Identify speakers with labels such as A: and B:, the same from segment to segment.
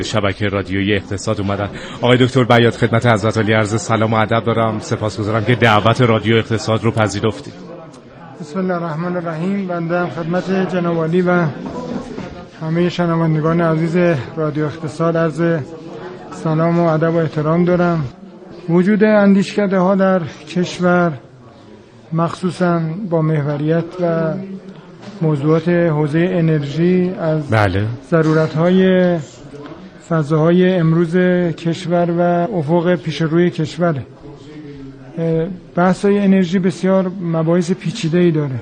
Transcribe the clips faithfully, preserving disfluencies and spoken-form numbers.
A: شبکه رادیویی اقتصاد اومدن. آقای دکتر بیات خدمت حضرت عالی عرض سلام و ادب دارم. سپاسگزارم که دعوت رادیو اقتصاد رو پذیرفتید.
B: بسم الله الرحمن الرحیم. بنده هم خدمت جناب عالی و همه شنوندگان عزیز رادیو اقتصاد عرض سلام و ادب و احترام دارم. وجود اندیشکده ها در کشور مخصوصا با محوریت و موضوعات حوزه انرژی از
A: بله.
B: ضرورت‌های فضاهای امروز کشور و افق پیش روی کشور. بحث‌های انرژی بسیار مباحث پیچیده‌ای داره.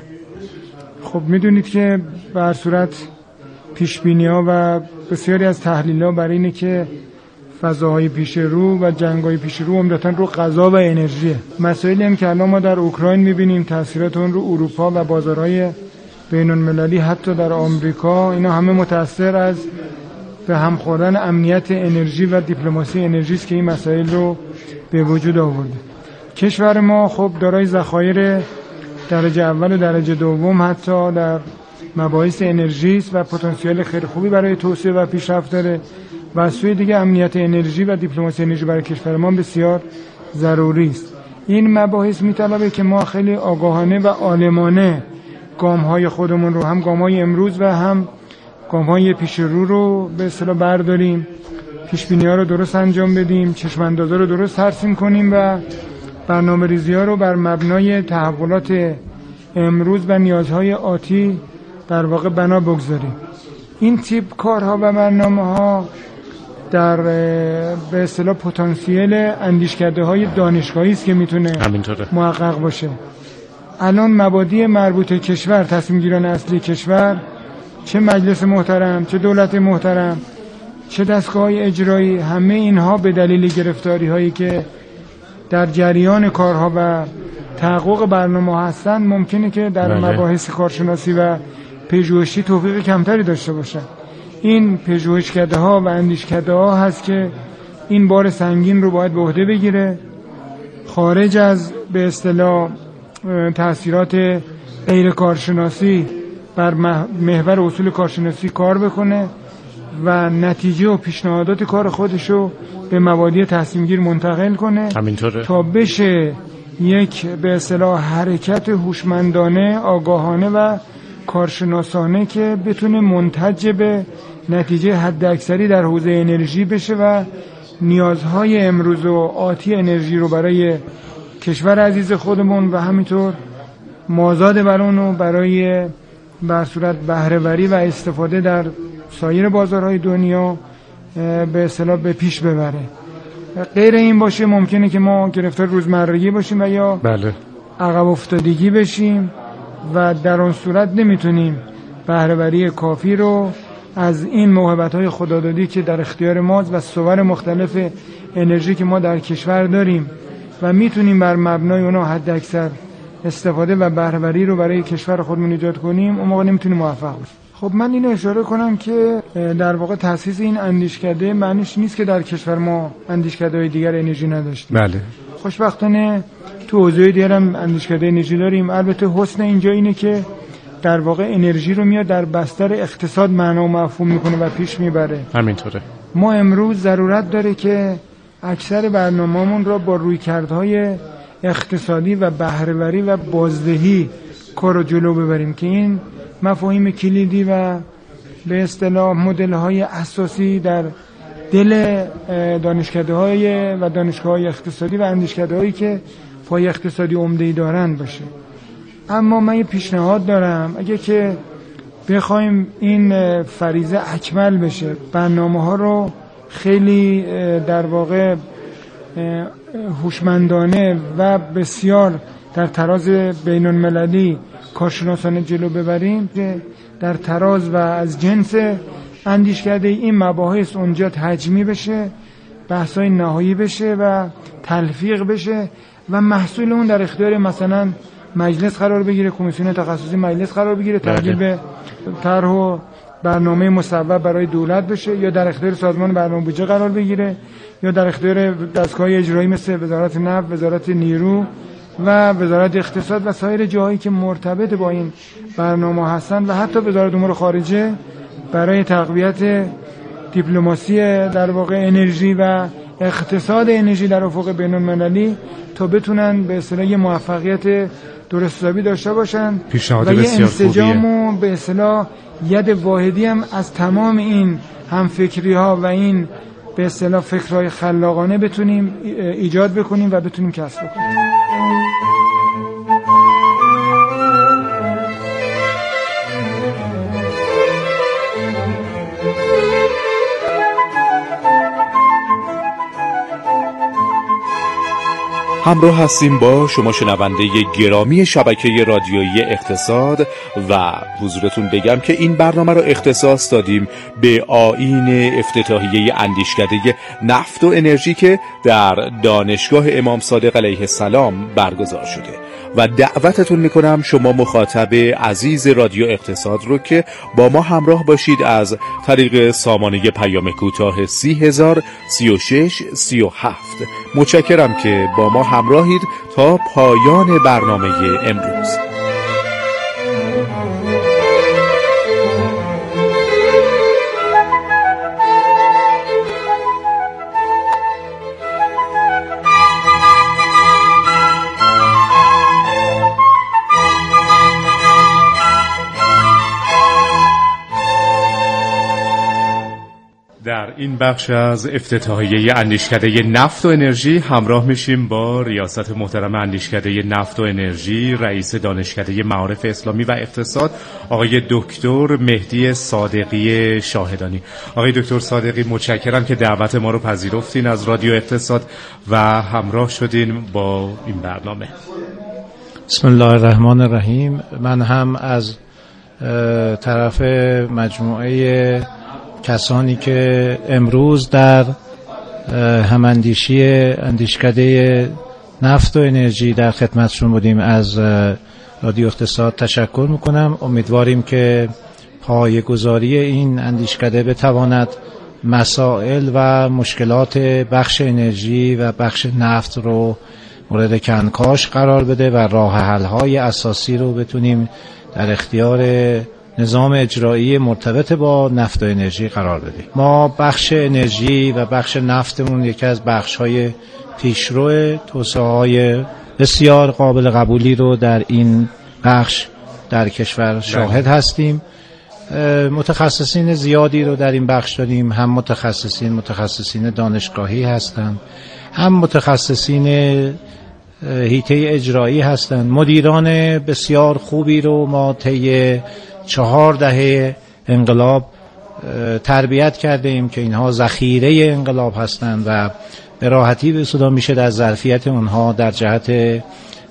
B: خب میدونید که به هر صورت پیشبینی‌ها و بسیاری از تحلیل‌ها برای اینه که فضاهای پیش رو و جنگ‌های پیش رو عمدتاً رو غذا و انرژیه. مسائلی هم که الان ما در اوکراین می‌بینیم تأثیرات اون رو اروپا و بازارهای بین‌المللی حتی در آمریکا، اینا همه متأثر از به هم خوردن امنیت انرژی و دیپلماسی انرژی است که این مسائل رو به وجود آورده. کشور ما خب دارای ذخایر درجه اول و درجه دوم حتی در مباحث انرژی است و پتانسیل خیلی خوبی برای توسعه و پیشرفت داره و از سوی دیگه امنیت انرژی و دیپلماسی انرژی برای کشور ما بسیار ضروری است. این مباحث میطلبه که ما خیلی آگاهانه و عالمانه گام‌های خودمون رو، هم گام‌های امروز و هم گام‌های پیش رو رو به اصطلاح برداریم، پیش‌بینی‌ها رو درست انجام بدیم، چشم‌اندازا رو درست ترسیم کنیم و برنامه‌ریزی‌ها رو بر مبنای تحولات امروز و نیازهای آتی در واقع بنا بگذاریم. این تیپ کارها و برنامه‌ها در به اصطلاح پتانسیل اندیشکده‌های دانشگاهی است که میتونه محقق باشه. الان مبادی مربوط کشور، تصمیم گیران اصلی کشور، چه مجلس محترم، چه دولت محترم، چه دستگاه‌های اجرایی، همه اینها به دلیل گرفتاری هایی که در جریان کارها و تحقق برنامه هستند ممکنه که در بله. مباحث کارشناسی و پژوهشی توفیق کمتری داشته باشن. این پژوهشکده ها و اندیشکده ها هست که این بار سنگین رو باید به عهده بگیره، خارج از به اصطلاح تأثیرات غیر کارشناسی بر محور اصول کارشناسی کار بکنه و نتیجه و پیشنهادات کار خودشو به مبادی تصمیم گیر منتقل کنه
A: همینطوره.
B: تا بشه یک به اصطلاح حرکت هوشمندانه، آگاهانه و کارشناسانه که بتونه منتج به نتیجه حداکثری در حوزه انرژی بشه و نیازهای امروز و آتی انرژی رو برای کشور عزیز خودمون و همینطور مازاد بر اونو برای بر صورت بهره‌وری و استفاده در سایر بازارهای دنیا به اصطلاح به پیش ببره. غیر این باشه ممکنه که ما گرفتار روزمرگی باشیم و یا
A: بله.
B: عقب افتادگی بشیم و در اون صورت نمیتونیم بهره‌وری کافی رو از این موهبت‌های خدادادی که در اختیار ماست و صور مختلف انرژی که ما در کشور داریم و میتونیم بر مبنای اونها حداکثر استفاده و بهره‌وری رو برای کشور خودمون ایجاد کنیم، اون موقع نمیتونیم موفق باشیم. خب من اینو اشاره کنم که در واقع تأسیس این اندیشکده معنیش نیست که در کشور ما اندیشکده‌های دیگر انرژی نداشتیم.
A: بله.
B: خوشبختانه تو حوزه دیگر هم اندیشکده انرژی داریم. البته حسن اینجا اینه که در واقع انرژی رو میاد در بستر اقتصاد معنا و مفهوم میکنه و پیش میبره.
A: همینطوره.
B: ما امروز ضرورت داره که اکثر برنامه‌مون را با رویکردهای اقتصادی و بهره‌وری و بازدهی کار رو جلو ببریم که این مفاهیم کلیدی و به اصطلاح مدل‌های اساسی در دل دانشکده‌های و دانشگاه‌های اقتصادی و اندیشکده‌هایی که پای اقتصادی عمده‌ای دارن باشه. اما من یه پیشنهاد دارم، اگه که بخوایم این فریضه اکمل بشه، برنامه‌ها رو خیلی در واقع هوشمندانه و بسیار در تراز بین‌المللی کارشناسانه جلو ببریم که در تراز و از جنس اندیشکده این مباحث اونجا تجمیع بشه، بحث‌های نهایی بشه و تلفیق بشه و محصول اون در اختیار مثلا مجلس قرار بگیره، کمیسیون تخصصی مجلس قرار بگیره، تبدیل به طرح و برنامه مصوب برای دولت بشه یا در اختیار سازمان برنامه بودجه قرار بگیره یا در اختیار دستگاه اجرایی مثل وزارت نفت، وزارت نیرو و وزارت اقتصاد و سایر جاهایی که مرتبط با این برنامه هستند و حتی وزارت امور خارجه برای تقویت دیپلماسی در واقع انرژی و اقتصاد انرژی در افق بین‌المللی تا بتونن به اصطلاح موفقیت درستابی داشته باشن
A: پیشنهاد
B: و یه
A: بسیار
B: انسجام
A: خوبیه.
B: و به اصطلاح ید واحدی هم از تمام این همفکری ها و این به اصطلاح فکرهای خلاقانه بتونیم ایجاد بکنیم و بتونیم کسب بکنیم.
C: همراه هستیم با شما شنونده گرامی شبکه رادیویی اقتصاد و حضورتون بگم که این برنامه رو اختصاص دادیم به آیین افتتاحیه اندیشکده نفت و انرژی که در دانشگاه امام صادق علیه السلام برگزار شده و دعوتتون میکنم شما مخاطب عزیز رادیو اقتصاد رو که با ما همراه باشید از طریق سامانه پیام کوتاه سی هزار سی و شش سی و هفت. متشکرم که با ما همراهید تا پایان برنامه امروز.
A: در این بخش از افتتاحیه اندیشکده نفت و انرژی همراه میشیم با ریاست محترم اندیشکده نفت و انرژی، رئیس دانشکده معارف اسلامی و اقتصاد، آقای دکتر مهدی صادقی شاهدانی. آقای دکتر صادقی، متشکرم که دعوت ما رو پذیرفتین از رادیو اقتصاد و همراه شدین با این برنامه.
D: بسم الله الرحمن الرحیم. من هم از طرف مجموعه کسانی که امروز در هماندیشی اندیشکده نفت و انرژی در خدمتشون بودیم از رادیو اقتصاد تشکر میکنم. امیدواریم که پایه‌گذاری این اندیشکده بتواند مسائل و مشکلات بخش انرژی و بخش نفت رو مورد کنکاش قرار بده و راه حل‌های اساسی رو بتونیم در اختیار نظام اجرایی مرتبط با نفت و انرژی قرار بدیم. ما بخش انرژی و بخش نفتمون یکی از بخش‌های پیشرو توسعه‌های بسیار قابل قبولی رو در این بخش در کشور شاهد هستیم. متخصصین زیادی رو در این بخش داریم، هم متخصصین متخصصین دانشگاهی هستند، هم متخصصین حیطه اجرایی هستند. مدیران بسیار خوبی رو ما طی چهار دهه انقلاب تربیت کرده ایم که اینها ذخیره انقلاب هستند و به راحتی به صدا میشه در ظرفیت اونها در جهت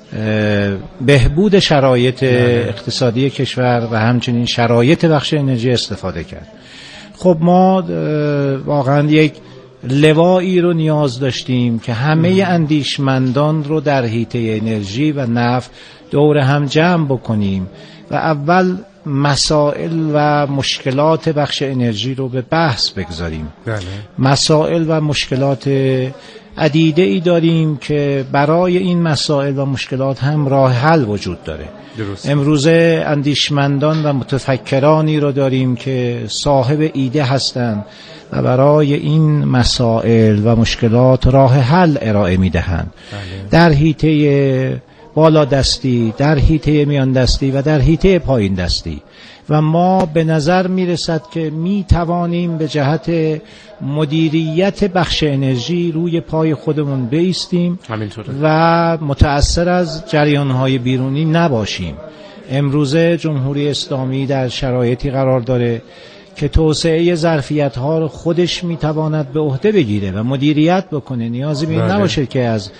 D: بهبود شرایط اقتصادی کشور و همچنین شرایط بخش انرژی استفاده کرد. خب ما واقعا یک لوایی رو نیاز داشتیم که همه اندیشمندان رو در حیطه انرژی و نفت دور هم جمع بکنیم و اول مسائل و مشکلات بخش انرژی رو به بحث بگذاریم.
A: بله. مسائل
D: و مشکلات عدیده ای داریم که برای این مسائل و مشکلات هم راه حل وجود داره.
A: درست.
D: امروزه اندیشمندان و متفکرانی رو داریم که صاحب ایده هستند و برای این مسائل و مشکلات راه حل ارائه میدهند.
A: بله.
D: در حیطه بالا دستی، در حیطه میان دستی و در حیطه پایین دستی و ما به نظر میرسد که می توانیم به جهت مدیریت بخش انرژی روی پای خودمون بایستیم و متأثر از جریان‌های بیرونی نباشیم. امروزه جمهوری اسلامی در شرایطی قرار داره که توسعه ظرفیت‌ها رو خودش میتواند به عهده بگیره و مدیریت بکنه. نیازی به این نباشه که از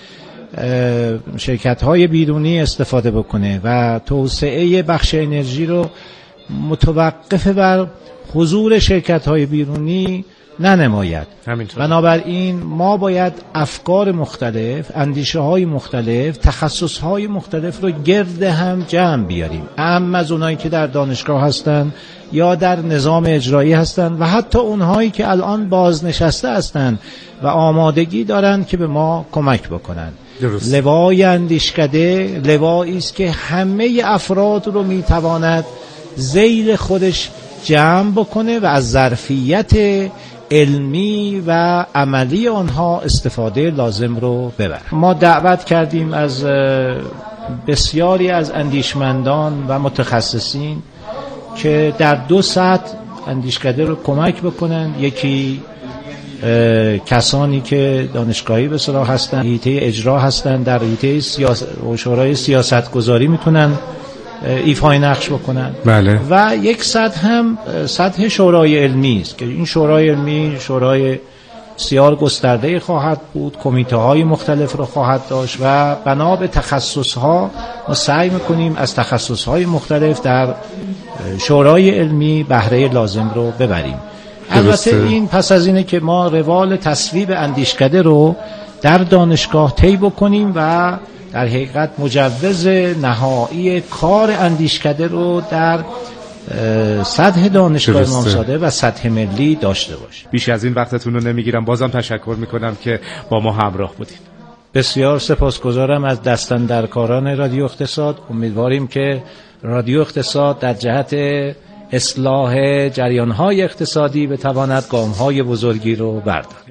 D: شرکت‌های بیرونی استفاده بکنه و توسعه بخش انرژی رو متوقف بر حضور شرکت‌های بیرونی ننماید. بنابراین ما باید افکار مختلف، اندیشه‌های مختلف، تخصص‌های مختلف رو گرد هم جمع بیاریم، اما از اونایی که در دانشگاه هستن یا در نظام اجرایی هستند و حتی اونهایی که الان بازنشسته هستند و آمادگی دارند که به ما کمک بکنند.
A: درست.
D: لوای اندیشکده لوایی است که همه افراد رو میتواند زیر خودش جمع بکنه و از ظرفیت علمی و عملی آنها استفاده لازم رو ببرن. ما دعوت کردیم از بسیاری از اندیشمندان و متخصصین که در دو سطح اندیشکده رو کمک بکنن. یکی کسانی که دانشگاهی به اصطلاح هستن، هیئت اجرا هستن، در هیئت سیاست و شورای سیاست گذاری میتونن ایفای نقش بکنن.
A: بله.
D: و یک سطح هم سطح شورای علمی است که این شورای علمی شورای بسیار گسترده خواهد بود، کمیته های مختلف رو خواهد داشت و بنا به تخصص ها ما سعی میکنیم از تخصص های مختلف در شورای علمی بهره لازم رو ببریم. البته این پس از اینه که ما روال تصویب اندیشکده رو در دانشگاه طی بکنیم و در حقیقت مجوز نهایی کار اندیشکده رو در سطح دانشگاه امام صادق و سطح ملی داشته باشیم.
A: بیش از این وقتتون رو نمیگیرم. بازم تشکر میکنم که با ما همراه بودید.
D: بسیار سپاسگزارم از دستاندرکاران رادیو اقتصاد. امیدواریم که رادیو اقتصاد در جهت اصلاح جریان‌های اقتصادی بتواند گام‌های بزرگی رو بردارد.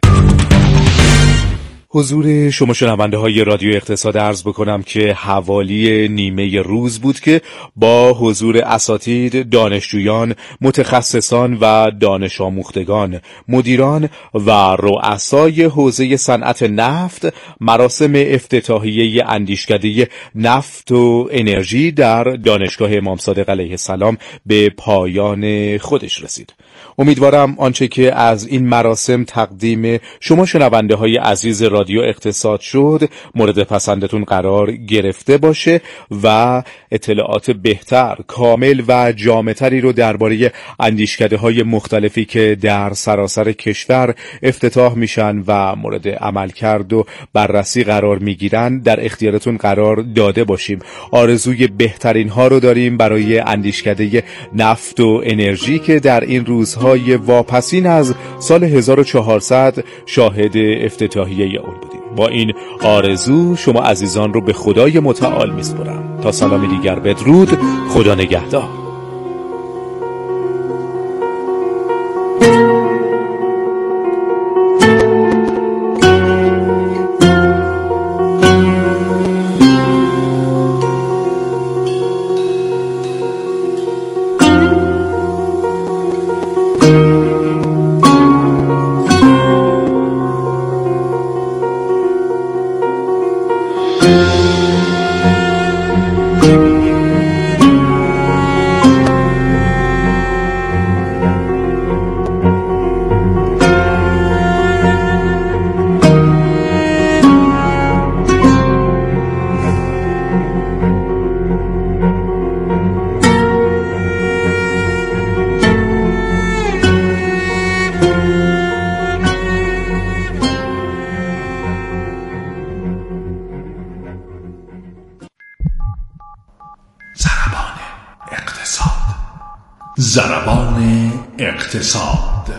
C: حضور شما شنونده های رادیو اقتصاد عرض بکنم که حوالی نیمه روز بود که با حضور اساتید، دانشجویان، متخصصان و دانش آموختگان، مدیران و رؤسای حوزه صنعت نفت مراسم افتتاحیه اندیشکده نفت و انرژی در دانشگاه امام صادق علیه السلام به پایان خودش رسید. امیدوارم آنچه که از این مراسم تقدیم شما شنونده های عزیز رادیو اقتصاد شد مورد پسندتون قرار گرفته باشه و اطلاعات بهتر، کامل و جامع‌تری رو درباره اندیشکده های مختلفی که در سراسر کشور افتتاح میشن و مورد عملکرد و بررسی قرار میگیرن در اختیارتون قرار داده باشیم. آرزوی بهترین ها رو داریم برای اندیشکده نفت و انرژی که در این روزهای واپسین از سال هزار و چهارصد شاهد افتتاحیه اون بودیم. با این آرزو شما عزیزان رو به خدای متعال میسپارم. تا سلامی دیگر بدرود. خدا نگهدار.
E: ضربان اقتصاد.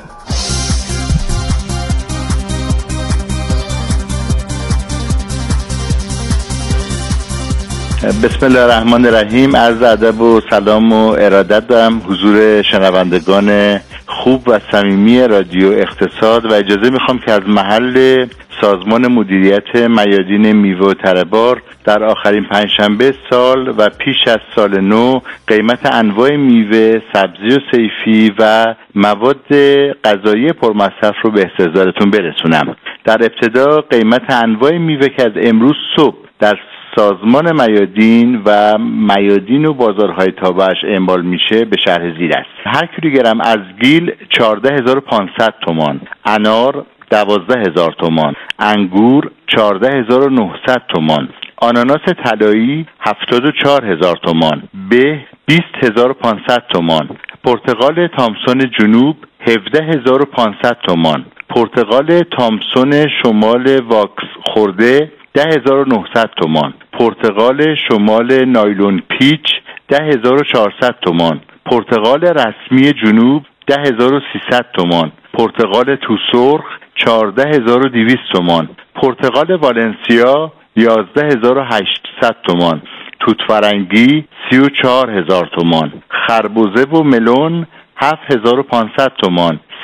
F: بسم الله الرحمن الرحیم. عرض ادب و سلام و ارادت دارم حضور شنوندگان خوب و صمیمی رادیو اقتصاد و اجازه میخوام که از محل سازمان مدیریت میادین میوه و تره‌بار در آخرین پنجشنبه سال و پیش از سال نو قیمت انواع میوه، سبزی و صیفی و مواد غذایی پرمصرف رو به استحضارتون برسونم. در ابتدا قیمت انواع میوه که از امروز صبح در سازمان میادین و میادین و بازارهای تابعش اعمال میشه به شرح زیر است. هر کیلوگرم از گیل چهارده هزار و پانصد تومان، انار دوازده هزار تومان، انگور چهارده هزار و نهصد تومان، آناناس طلایی هفتاد و چهار هزار تومان، به بیست هزار و پانصد تومان، پرتقال تامسون جنوب هفده هزار و پانصد تومان، پرتقال تامسون شمال واکس خورده ده هزار و نهصد تومان، پرتقال شمال نایلون پیچ ده هزار و چهارصد تومان، پرتقال رسمی جنوب ده هزار و سیصد تومان، پرتقال توسرخ چهارده هزار و دویست تومان، پرتقال والنسیا یازده هزار و هشتصد تومان، توت فرنگی سی و چهار هزار تومان، خربوزه و ملون هفت هزار و پانصد تومان،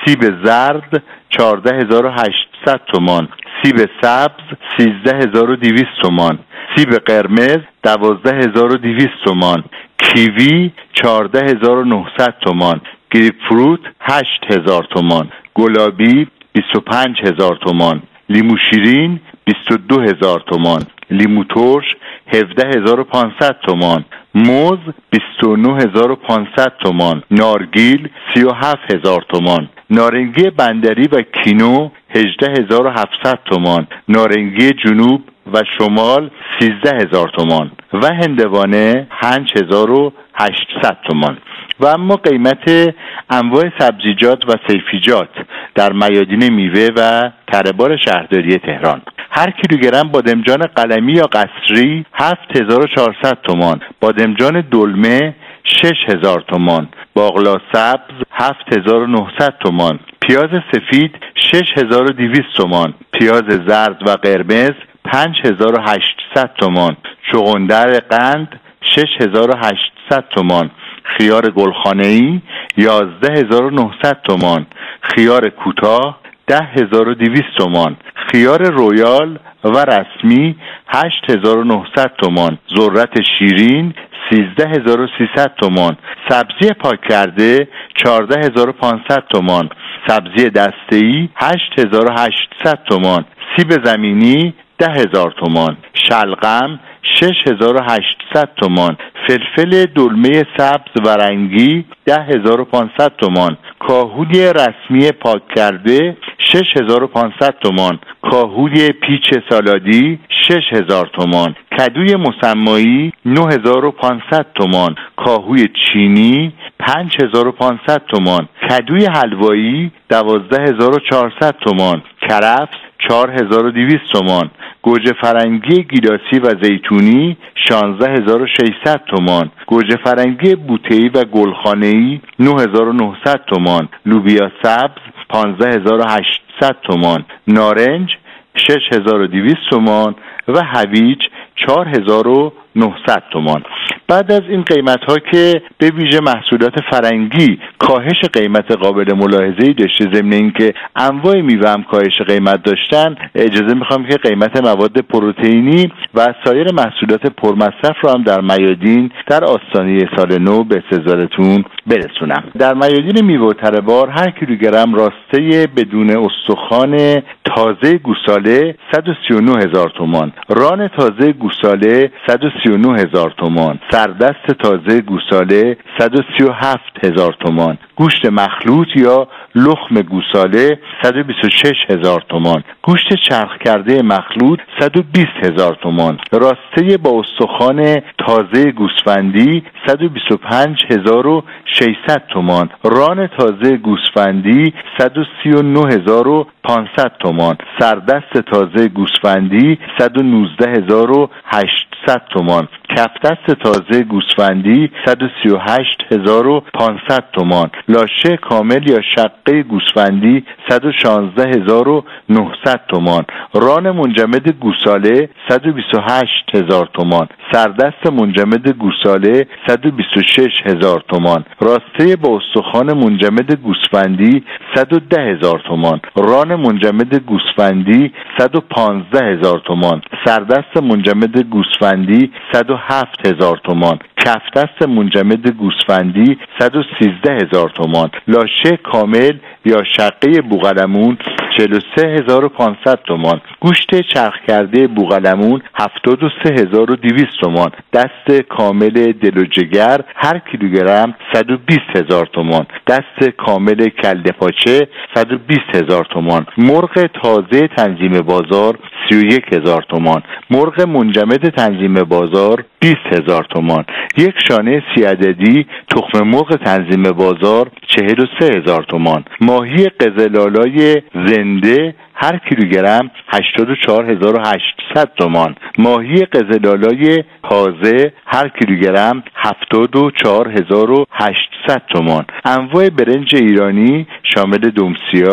F: سیب زرد چهارده هزار و هشتصد تومان، سیب سبز سیزده هزار و دویست تومان، سیب قرمز دوازده هزار و دویست تومان، کیوی چهارده هزار و نهصد تومان، گریپ فروت هشت هزار تومان، گلابی بیست و پنج هزار تومان، لیمو شیرین بیست و دو هزار تومان، لیمو ترش هفده هزار و پانصد تومان، موز بیست و نه هزار و پانصد تومان، نارگیل سی و هفت هزار تومان، نارنگی بندری و کینو هجده هزار و هفتصد تومان، نارنگی جنوب و شمال سیزده هزار تومان و هندوانه پنج هزار و هشتصد تومان. و اما قیمت انواع سبزیجات و سیفیجات در میادین میوه و تره‌بار شهرداری تهران: هر کیلوگرم بادمجان قلمی یا قصری هفت هزار و چهارصد تومان، بادمجان دلمه شش هزار تومان، باقلا سبز هفت هزار و نهصد تومان، پیاز سفید شش هزار و دویست تومان، پیاز زرد و قرمز پنج هزار و هشتصد تومان، چغندر قند شش هزار و هشتصد تومان، خیار گلخانه‌ای یازده هزار و نهصد تومان، خیار کوتاه ده هزار و دویست تومان، خیار رویال و رسمی هشت هزار و نهصد تومان، ذرت شیرین سیزده هزار و سیصد تومان، سبزی پاک کرده چهارده هزار و پانصد تومان، سبزی دسته‌ای هشت هزار و هشتصد تومان، سیب زمینی ده هزار تومان، شلغم شش هزار و هشتصد تومان، فلفل دلمه سبز و رنگی ده هزار و پانصد تومان، کاهوی رسمی پاک کرده شش هزار و پانصد تومان، کاهوی پیچ سالادی شش هزار تومان، کدوی مسمایی نه هزار و پانصد تومان، کاهوی چینی پنج هزار و پانصد تومان، کدوی حلوایی دوازده هزار و چهارصد تومان، کرفس چهار هزار و دویست تومان، گوجه فرنگی گیلاسی و زیتونی شانزده هزار و ششصد تومان، گوجه فرنگی بوته‌ای و گلخانه‌ای نه هزار و نهصد تومان، لوبیا سبز پانزده هزار و هشتصد تومان، نارنج شش هزار و دویست تومان و هویج چهار هزار و نهصد تومان. بعد از این قیمت ها که به ویژه محصولات فرنگی کاهش قیمت قابل ملاحظه‌ای داشته، ضمن اینکه انواع میوه هم کاهش قیمت داشتن، اجازه میخوام که قیمت مواد پروتئینی و سایر محصولات پرمصرف رو هم در میادین در آستانه سال نو به انتظارتون برسونم. در میادین میوه و تره‌بار هر کیلوگرم راسته بدون استخوان تازه گوساله صد و سی و نه هزار تومان، ران تازه گوساله صد و سی و نه هزار تومان، سردست تازه گوساله صد و سی و هفت هزار تومان، گوشت مخلوط یا لخم گوساله صد و بیست و شش هزار تومان، گوشت چرخ کرده مخلوط صد و بیست هزار تومان، راسته با استخوان تازه گوسفندی صد و بیست و پنج هزار و ششصد تومان، ران تازه گوسفندی صد و سی و نه هزار و پانصد تومان، سردست تازه گوسفندی صد و نوزده هزار و هشتصد تومان، کفدست تازه گوسفندی صد و سی و هشت هزار و پانصد تومان، لاشه کامل یا شقه گوسفندی صد و شانزده هزار و نهصد تومان، ران منجمد گوساله صد و بیست و هشت هزار تومان، سردست منجمد گوساله صد و بیست و شش هزار تومان، راسته با استخوان منجمد گوسفندی صد و ده هزار تومان، ران منجمد گوسفندی صد و پانزده هزار تومان، سردست منجمد گوسفندی صد و هفت هزار تومان، کفدست منجمد گوسفندی صد و سیزده هزار تومان، لاشه کامل یا شقه بوقلمون چهل و سه هزار و پانصد تومان، گوشت چرخ کرده بوقلمون هفتاد و سه هزار و دویست تومان، دست کامل دل و جگر هر کیلوگرم صد و بیست هزار تومان، دست کامل کله پاچه صد و بیست هزار تومان، مرغ تازه تنظیم بازار سی و یک هزار تومان، مرغ منجمد تنظیم بازار بیست هزار تومان، یک شانه سی عددی تخم مرغ تنظیم بازار چهل و سه هزار تومان، ماهی قزل‌آلای زنده هر کیلوگرم هشتاد و چهار هزار و هشتصد تومان، ماهی قزل‌آلای تازه هر کیلوگرم هفتاد و چهار هزار و هشتصد تومان، انواع برنج ایرانی شامل دمسیا،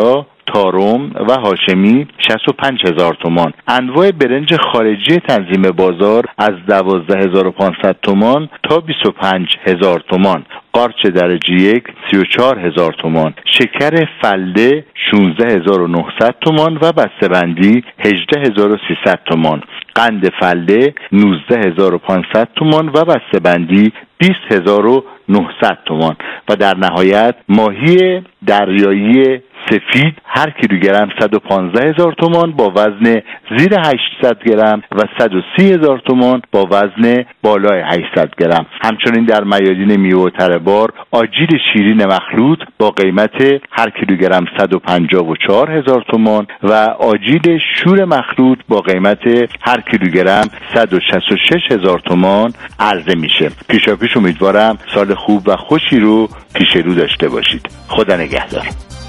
F: تارم و هاشمی شصت و پنج هزار تومان. انواع برنج خارجی تنظیم بازار از دوازده هزار و پانصد تومان تا بیست و پنج هزار تومان. قارچ درجه یک سی و چهار هزار تومان. شکر فلده شانزده هزار و نهصد تومان و بسته‌بندی هجده هزار و سیصد تومان. قند فلده نوزده هزار و پانصد تومان و بسته‌بندی بیست هزار و نهصد تومان. و در نهایت ماهی دریایی سفید هر کیلوگرم صد و پانزده هزار تومان با وزن زیر هشتصد گرم و صد و سی هزار تومان با وزن بالای هشتصد گرم. همچنین در میادین میوه و تره بار آجیل شیرین مخلوط با قیمت هر کیلوگرم صد و پنجاه و چهار هزار تومان و آجیل شور مخلوط با قیمت هر کیلوگرم صد و شصت و شش هزار تومان عرضه میشه. پیشاپیش امیدوارم سال خوب و خوشی رو پیش رو داشته باشید. خدا نگهدار.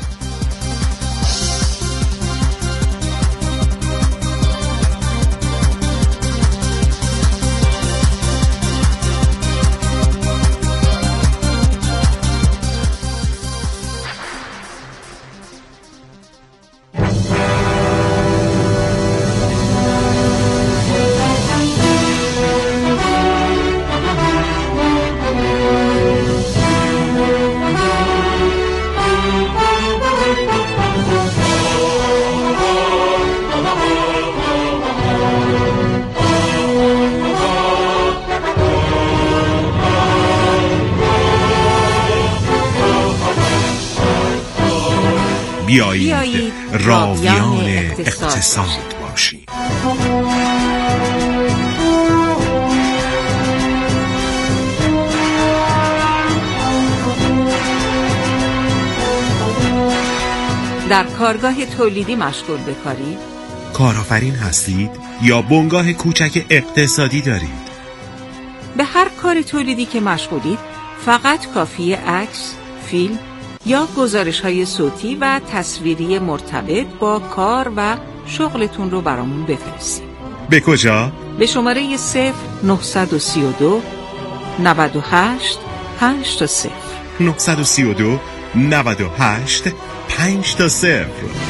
G: بیایید راویان اقتصاد باشید.
H: در کارگاه تولیدی مشغول به کاری؟
G: کارآفرین هستید یا بنگاه کوچک اقتصادی دارید؟
H: به هر کار تولیدی که مشغولید فقط کافیه عکس، فیلم یا گزارش‌های صوتی و تصویری مرتبط با کار و شغلتون رو برامون بفرستید.
G: به کجا؟
H: به شماره صفر نهصد و سی و دو نود و هشت پنج تا صفر
G: نهصد و سی و دو نود و هشت پنج تا صفر.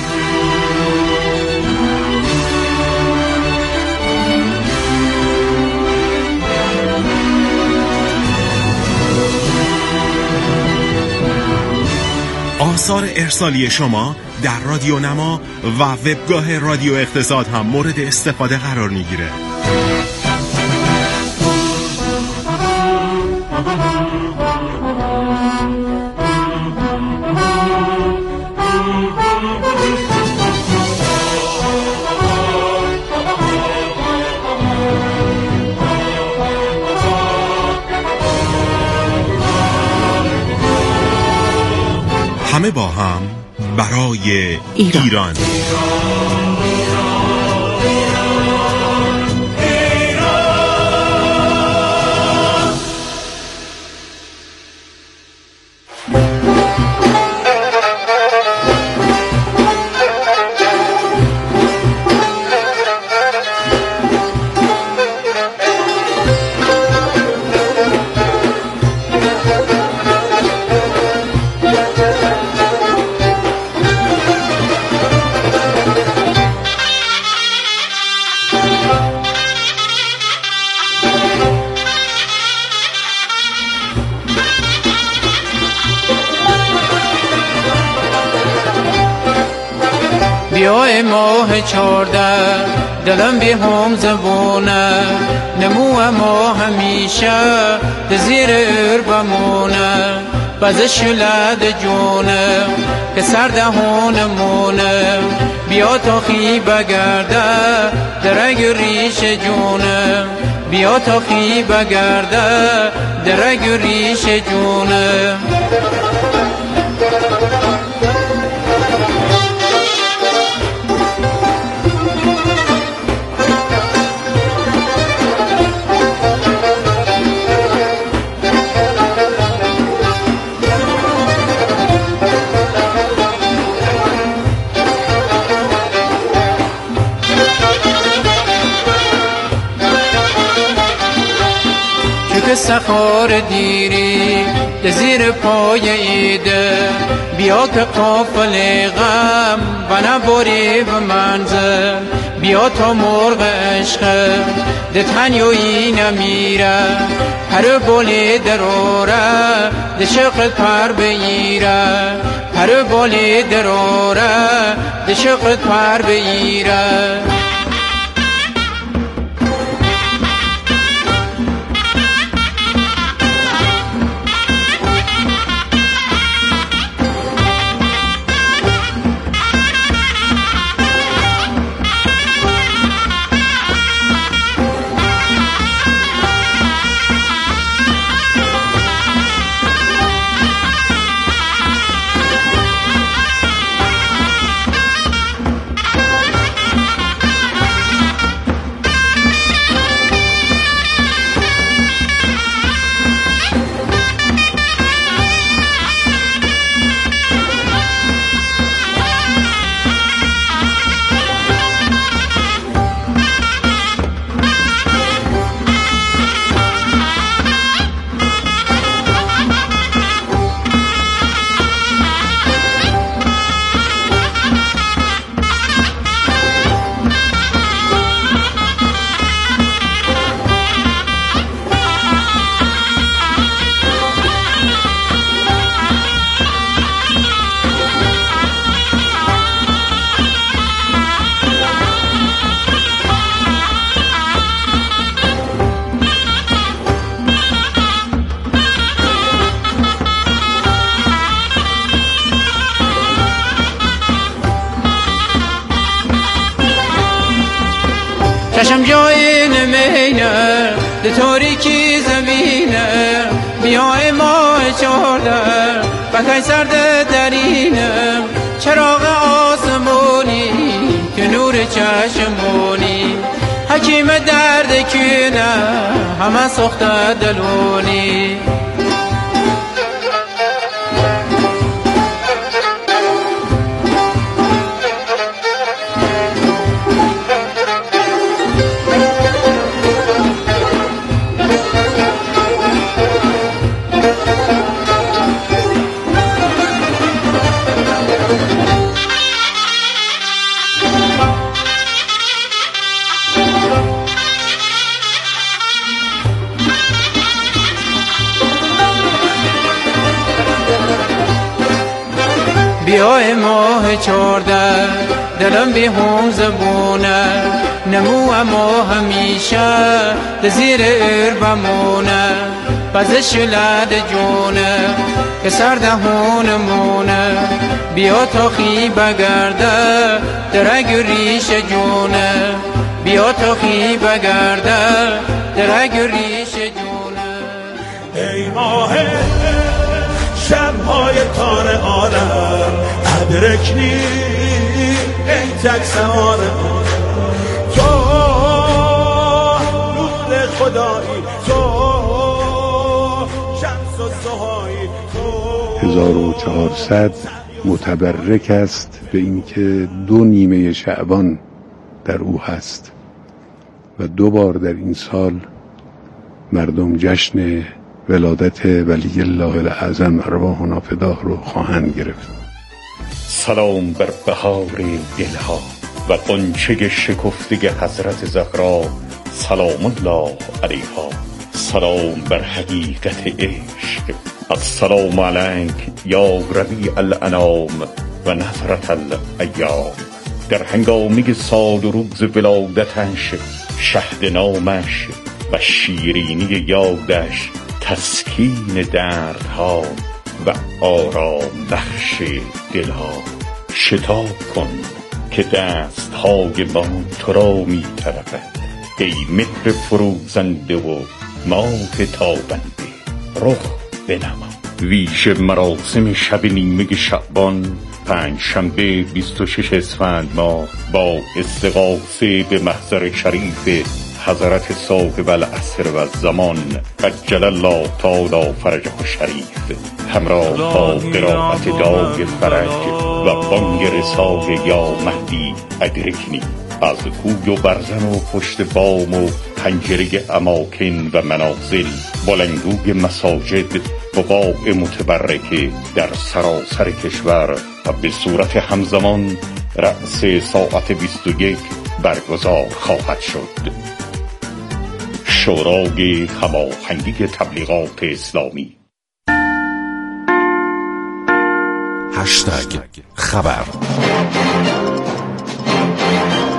G: آثار ارسالی شما در رادیو نما و وبگاه رادیو اقتصاد هم مورد استفاده قرار میگیره. همه با هم برای ایران, ایران.
I: بیای ماه چارده دلم بی هم زبونه نمو ما همیشه دزیر ار بمونه بزش لد جونه که سردهون مونه بیا تا خیب گرده درگ ریش جونه بیا تا خیب گرده درگ ریش جونه سخار دیری زیر پای ایده بیا که قافل غم و نبری به منزل بیا تا مرغ عشق ده تنیوی نمیره پر بولی دروره ده شقت پر بگیره پر بولی دروره ده شقت پر بگیره چشم جای نمینه ده تاریکی زمینه بیای ماه چارده بکای سرده درینه چراغ آسمونی که نور چشمونی حکیم درد کنه همه سخت دلونی بیای ماه چارده دلم بی هم زبونه نمو ما همیشه ده زیر ایر بمونه بزش لد جونه که سردهون مونه بیا تا خی بگرده درگ ریش جونه بیا تا خی بگرده درگ ریش جونه
J: ای ماه شب‌های تار عالم ادرکنی ای تک سوار تو نور خدایی تو شمس و ضحایی تو
K: هزار و چهارصد متبرک است به اینکه دو نیمه شعبان در او هست و دو بار در این سال مردم جشن ولادت ولی الله الاعظم ارواحنا فداه رو خواهند گرفت.
L: سلام بر بهار دلها و غنچه شکفته حضرت زهرا سلام الله علیها. سلام بر حقیقت عشق. السلام علیک یا ربیع الانام و نظرت الایام. در هنگامی سال و روز ولادتش شهد نامش و شیرینی یادش تسکین دردها و آرام بخش دلها. شتاب کن که دستهای ما تو را می طلبد ای مهر فروزنده و ماه تابنده رخ بنما. ویژ مراسم شب نیمه شعبان پنج شنبه بیست و شش اسفند ماه با استغاثه به محضر شریف حضرت صاحب العصر و زمان عجل الله تعالی فرجه الشریف همراه با قرائت دای فرج و بانگ رسای یا مهدی ادرکنی از کوی و برزن و پشت بام و پنجره اماکن و منازل بلندگوی مساجد بقاع متبرکه در سراسر کشور و به صورت همزمان رأس ساعت بیست و یک برگزار خواهد شد. شورای هماهنگی تبلیغات اسلامی.
E: هشتگ خبر